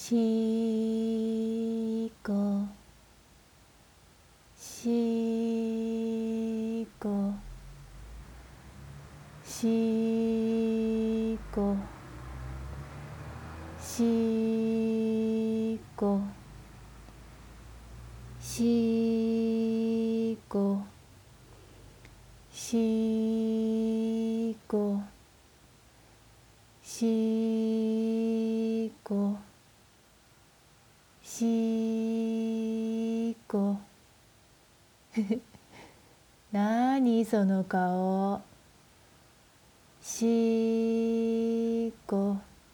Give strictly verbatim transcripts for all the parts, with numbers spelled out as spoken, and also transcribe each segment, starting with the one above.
しこしこしこしこしこしこしこしこなにその顔。しこ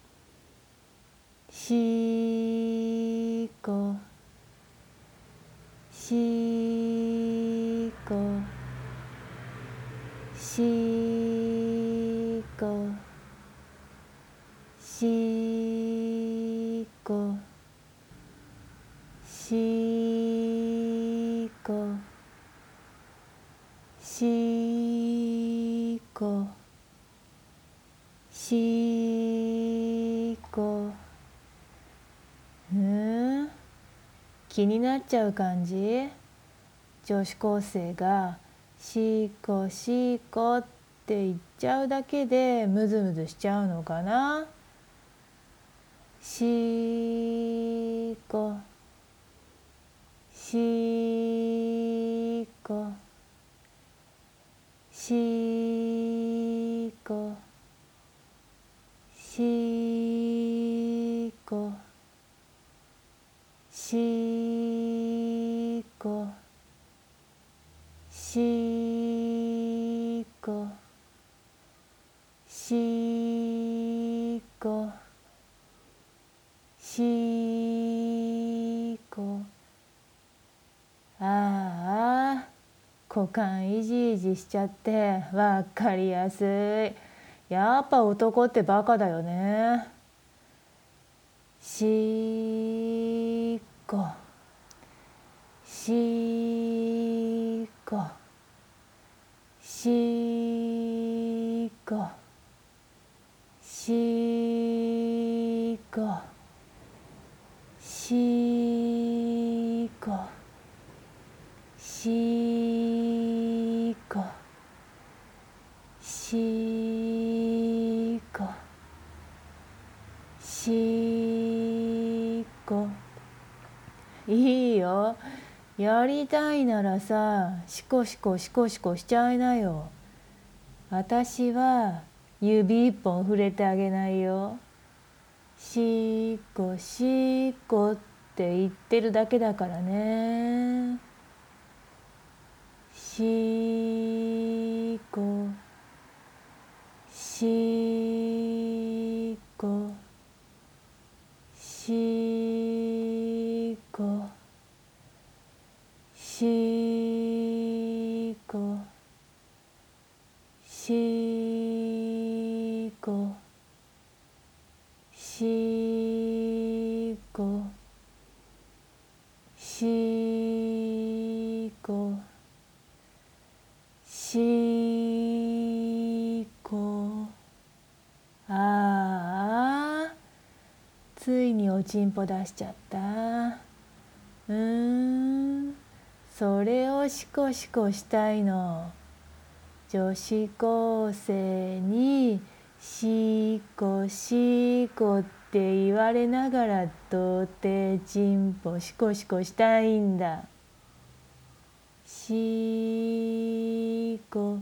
しこしこしこしこしこしこしこうん気になっちゃう感じ。女子高生がしこしこって言っちゃうだけでムズムズしちゃうのかな。しこしこしこしこしこしこしこしこああ股間いじいじしちゃってわかりやすい。やっぱ男ってバカだよね。しこしこしこしこしこしこしこしこいいよ。やりたいならさ、シコシコシコシコしちゃいなよ。私は指一本触れてあげないよ。しこしこって言ってるだけだからね。しこしこしこしこしこしこしこしこああついにおちんぽ出しちゃった。うーんそれをシコシコしたいの。女子高生にシコシコって言われながら童貞チンポシコシコしたいんだ。シコ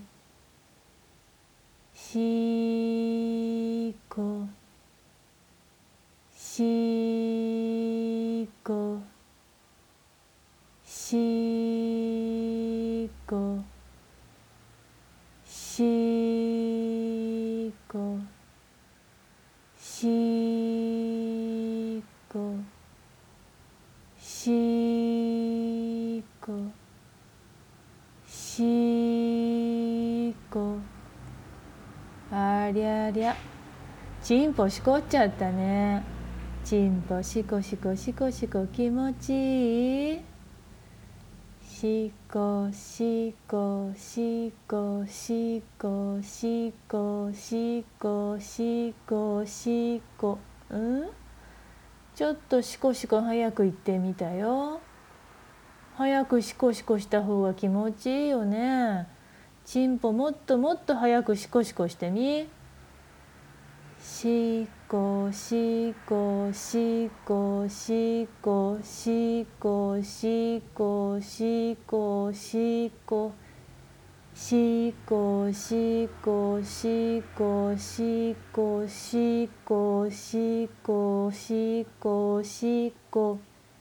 シコシコシコしこしこしこしこありゃりゃチンポしこっちゃったね。チンポシコシコシコシコ気持ちいい。しこしこしこしこしこしこしこしこうんちょっとシコシコ早く行ってみたよ。早くシコシコした方が気持ちいいよね。チンポもっともっと早くシコシコしてみ。シコシコシコシコシコシコシコシコシコシコシコシコシコシコシコシコ。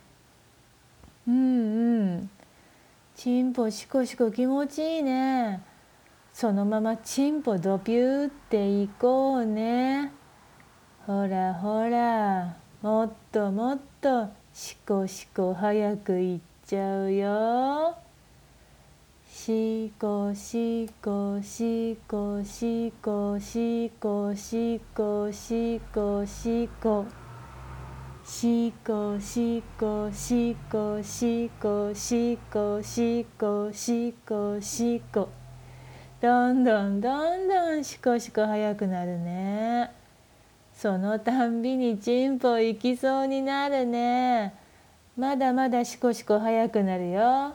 うんうん。チンポシコシコ気持ちいいね。そのままチンポドピューっていこうね。ほらほら、もっともっとシコシコ早くいっちゃうよ。シコシコシコシコシコシコシコシコシコシコシコシコシコシコシコシコ。どんどんどんどんシコシコ速くなるね。そのたんびにチンポ行きそうになるね。まだまだシコシコ速くなるよ。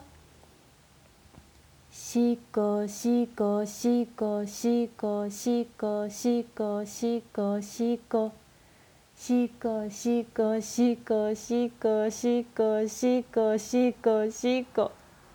シコシコシコシコシコシコシコシコシコシコシコシコシコシコシコシコ。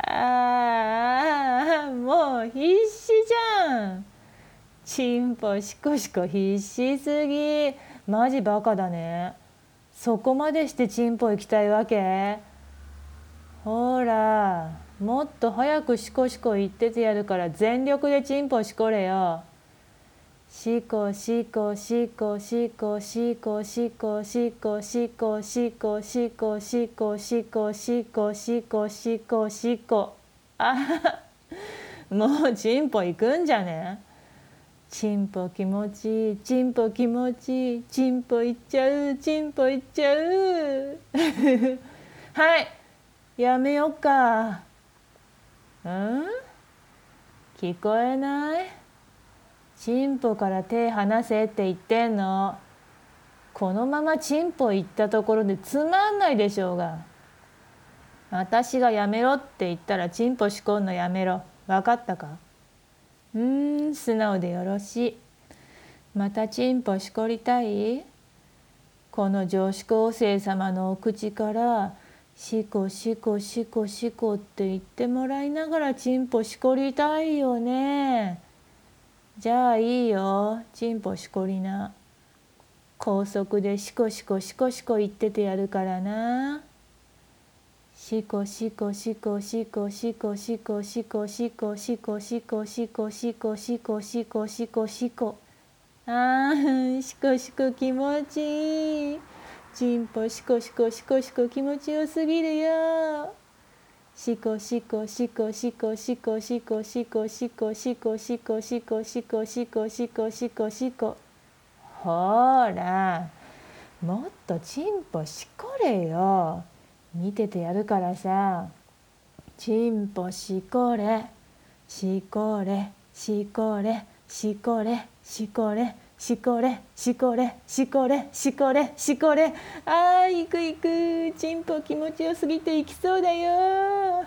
ああ、もう必死じゃん。チンポシコシコ必死すぎ。マジバカだね。そこまでしてチンポ行きたいわけ？ほら、もっと早くシコシコ言っててやるから全力でチンポしこれよ。シコシコシコシコシコシコシコシコシコシコシコシコシコシコシコシコ。あもうチンポ行くんじゃね？チンポ気持ちいい、チンポ気持ちいい、チンポ行っちゃう、チンポ行っちゃうはい、やめよっか。うん聞こえない？チンポから手離せって言ってんの。このままチンポ行ったところでつまんないでしょうが。私がやめろって言ったらチンポしこんのやめろ。分かったか？うーん素直でよろしい。またチンポしこりたい？この女子高生様のお口からシコシコシコシコって言ってもらいながらチンポしこりたいよね。じゃあいいよ、チンポしこりな。高速でシコシコシコシコ言っててやるからな。シコシコシコシコシコシコシコシコシコシコシコシコシコシコシコシコ。あーシコシコ気持ちいい。チンポシコシコシコシコ気持ちよすぎるよ。シコシコシコシコシコシコシコシコシコシコシコシコシコシコシコシコ。ほらもっとチンポしこれよ。見ててやるからさ。チンポしこれしこれしこれしこれしこれしこれしこれしこれしこれしこれ。あー行く行く。チンポ気持ちよすぎて行きそうだよ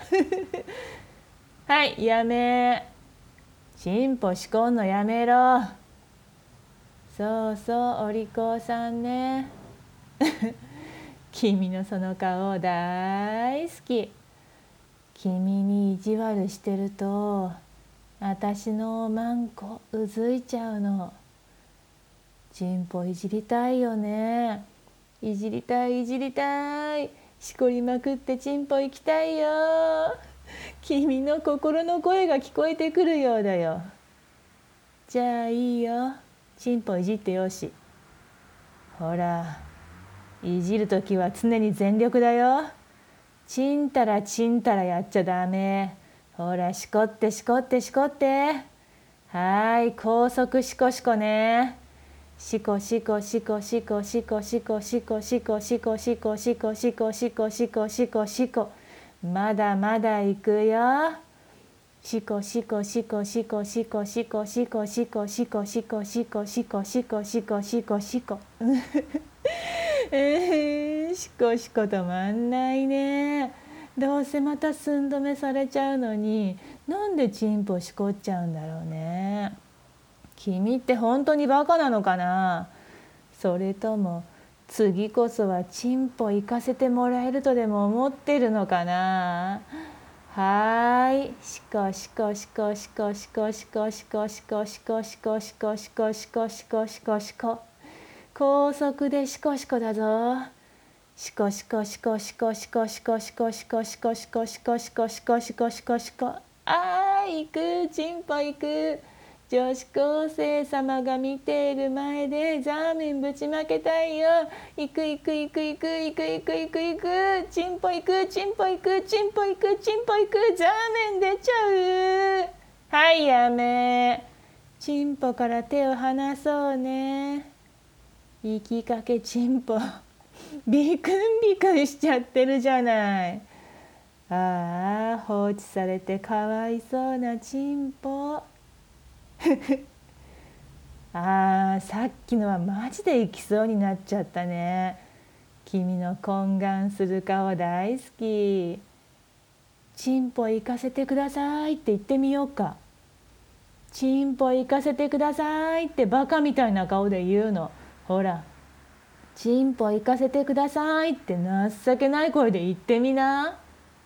はいやめ。チンポしこんのやめろ。そうそうお利口さんね君のその顔大好き。君に意地悪してると私のマンコうずいちゃうの。チンポいじりたいよね。いじりたいいじりたい。しこりまくってチンポ行きたいよ。君の心の声が聞こえてくるようだよ。じゃあいいよ、チンポいじってよし。ほらいじるときは常に全力だよ。ちんたらちんたらやっちゃダメ。ほらしこってしこってしこって。はい、高速しこしこね。しこしこしこしこしこしこしこしこしこしこしこしこしこしこしこしこ。まだまだいくよ。しこしこしこしこしこしこしこしこしこしこしこしこしこしこしこしこ。 しこしこ止まんないね。どうせまた寸止めされちゃうのに、なんでチンポしこっちゃうんだろうね。君って本当にバカなのかな。それとも次こそはチンポ行かせてもらえるとでも思ってるのかな。はーい、しこしこしこしこしこしこしこしこしこしこしこしこしこしこしこしこ、高速でしこしこだぞ。しこしこしこしこしこしこしこしこしこしこしこしこしこしこしこしこ、あー行く、チンポ行く。女子高生様が見ている前でザーメンぶちまけたいよ。行く行く行く行く行く行く行く行く、チンポ行くチンポ行くチンポ行くチンポ行く、ザーメン出ちゃう。はいやめ。チンポから手を離そうね。行きかけチンポビクンビクンしちゃってるじゃない。ああ、放置されてかわいそうなチンポあー、さっきのはマジで行きそうになっちゃったね。君の懇願する顔大好き。チンポ行かせてくださいって言ってみようか。チンポ行かせてくださいってバカみたいな顔で言うの。ほら、チンポ行かせてくださいって情けない声で言ってみな。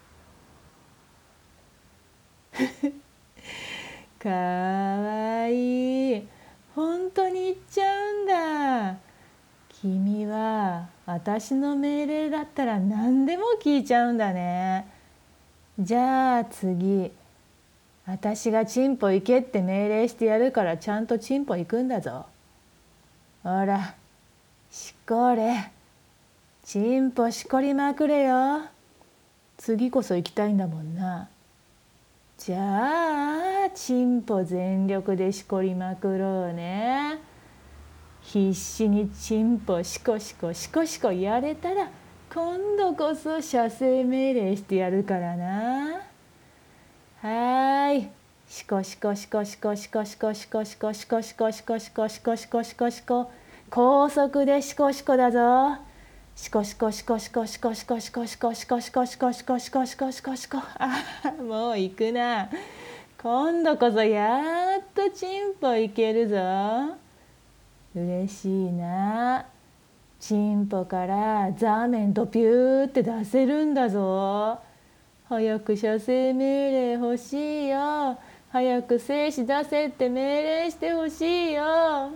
かわいい。本当に言っちゃうんだ。君は私の命令だったら何でも聞いちゃうんだね。じゃあ次、私がチンポ行けって命令してやるからちゃんとチンポ行くんだぞ。ほら、しこれ。チンポしこりまくれよ。次こそ行きたいんだもんな。じゃあチンポ全力でしこりまくろうね。必死にチンポしこしこしこしこやれたら今度こそ射精命令してやるからな。はーい、しこしこしこしこしこしこしこしこしこしこしこしこしこしこしこしこ、高速でしこしこだぞ。しこしこしこしこしこしこしこしこしこしこしこしこしこしこしこしこ、ああ、もう行くな。今度こそやっとチンポいけるぞ。嬉しいな。チンポからザーメンドピューって出せるんだぞ。早く射精命令欲しいよ。早く精子出せって命令してほしいよ。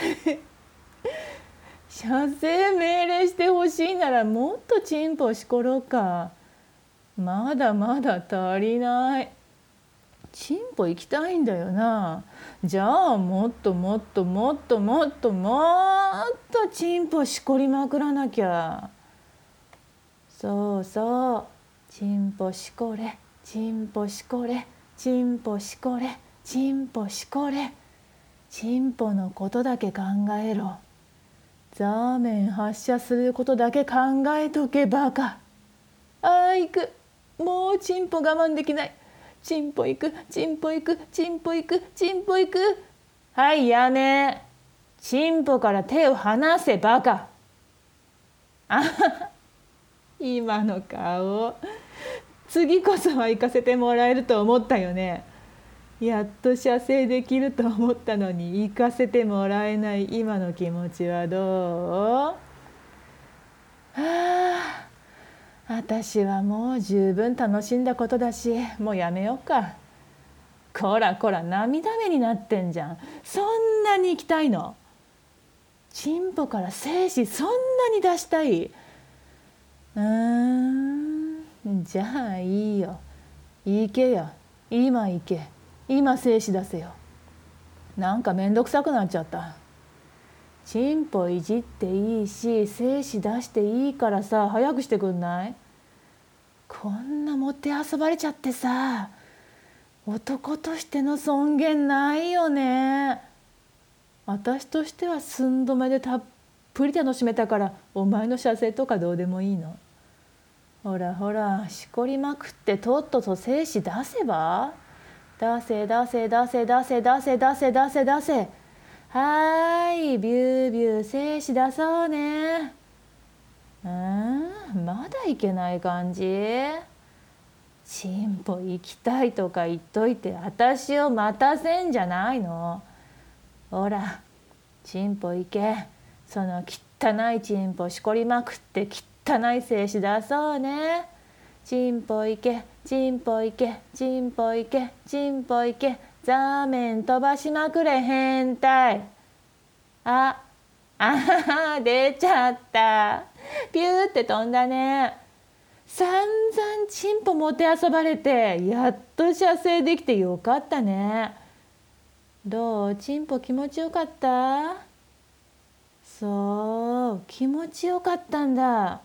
射精命令してほしいならもっとチンポしころうか。まだまだ足りない。チンポ行きたいんだよな。じゃあもっともっともっともっともっとチンポしこりまくらなきゃ。そうそう、チンポしこれ、チンポしこれ、チンポしこれ、チンポしこれ。チンポのことだけ考えろ。ザーメン発射することだけ考えとけバカ。あー行く。もうチンポ我慢できない。チンポ行く、チンポ行く、チンポ行く、チンポ行く。はいやめ。チンポから手を離せバカ。あはは、今の顔。次こそは行かせてもらえると思ったよね。やっと射精できると思ったのに行かせてもらえない今の気持ちはどう？はあ、私はもう十分楽しんだことだし、もうやめようか。こらこら、涙目になってんじゃん。そんなに行きたいの？チンポから精子そんなに出したい？うーん、じゃあいいよ。行けよ。今行け。今精子出せよ。なんかめんどくさくなっちゃった。チンポいじっていいし精子出していいからさ、早くしてくんない？こんなもてあそばれちゃってさ、男としての尊厳ないよね。私としては寸止めでたっぷり楽しめたから、お前の射精とかどうでもいいの。ほらほら、しこりまくってとっとと精子出せば。出せ出せ出せ出せ出せ出せ出せ出せ。はーい、ビュービュー精子出そうね。うん。 まだ行けない感じ？チンポ行きたいとか言っといて私を待たせんじゃないの。ほらチンポ行け。その汚いチンポしこりまくって汚い精子出そうね。チンポ行けチンポ行けチンポ行けチンポ行け。ザーメン飛ばしまくれ変態。ああは出ちゃった。ピューって飛んだね。散々チンポもてあそばれてやっと射精できてよかったね。どう？チンポ気持ちよかった？そう気持ちよかったんだ。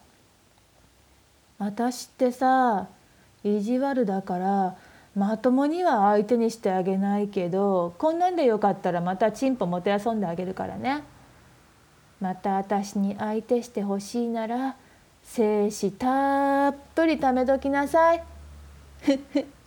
私ってさ意地悪だからまともには相手にしてあげないけど、こんなんでよかったらまたチンポもてあそんであげるからね。また私に相手してほしいなら精子たっぷりためときなさい。